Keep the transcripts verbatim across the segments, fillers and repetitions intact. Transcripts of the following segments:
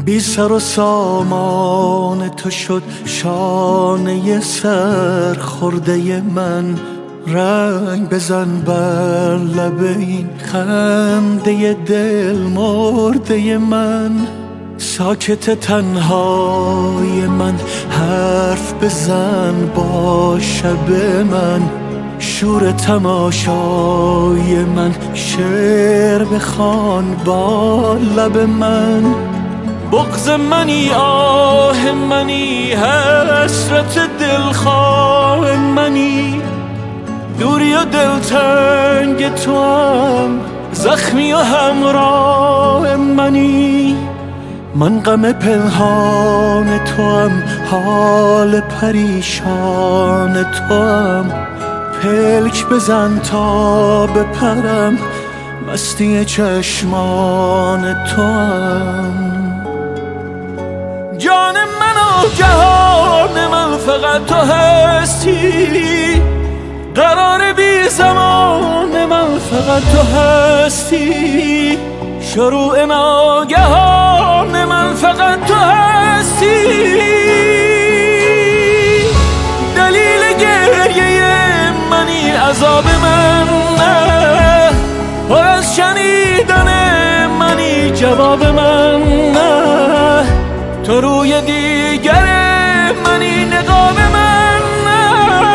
بی سر و سامان تو شد شانه سر خورده من. رنگ بزن بر لب این خنده دل مرده من. ساکت تنهای من حرف بزن با شب من. شور تماشای من شعر بخوان با لب من. بغض منی آه منی حسرت دلخواه منی. دوری و دلتنگ تو هم زخمی و همراه منی. من غم پنهان تو هم حال پریشان تو هم. پلک بزن تا بپرم مستی چشمان تو هم. جان من و جهان من فقط تو هستی. قرار بی زمان من فقط تو هستی. شروع ناگهان من فقط تو هستی. دلیل گریه منی عذاب من نه. پر از شنیدن منی جواب من نه. تو روی دیگر منی نقاب من نه.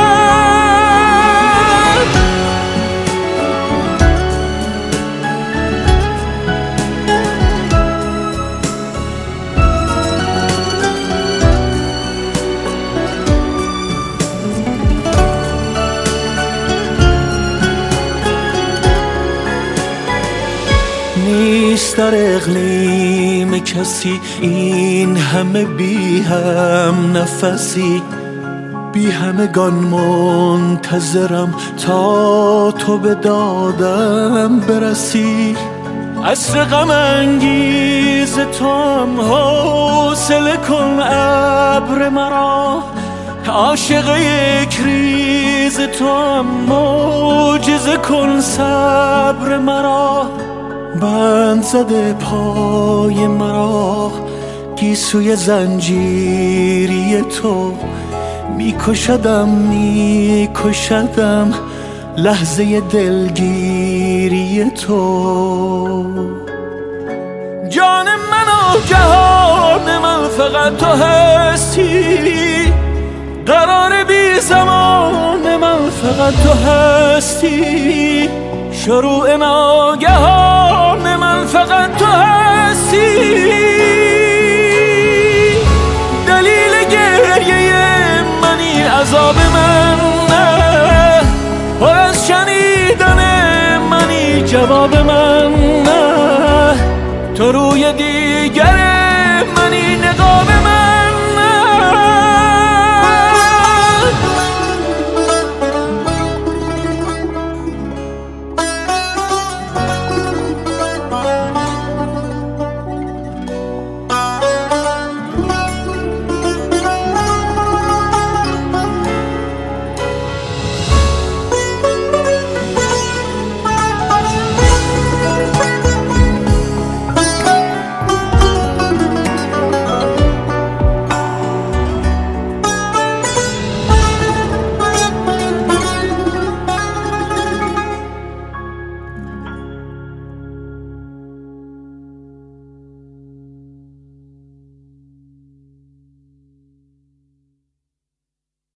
نیست در اقلیم کسی این همه بی هم نفسی. بی همگان منتظرم تا تو به دادم برسی. عصر غم انگیز تو هم حوصله کن ابر مرا. عاشق یک ریز تو هم معجزه کن صبر مرا. بند زده پای مرا گیسوی زنجیری تو. میکشدم میکشدم لحظه دلگیری تو. جان من و جهان من فقط تو هستی. قرار بی زمان من فقط تو هستی. شروع ناگهان من فقط تو هستی. دلیل گریه منی عذاب من نه. پر از شنیدن منی جواب من نه. تو روی دیگر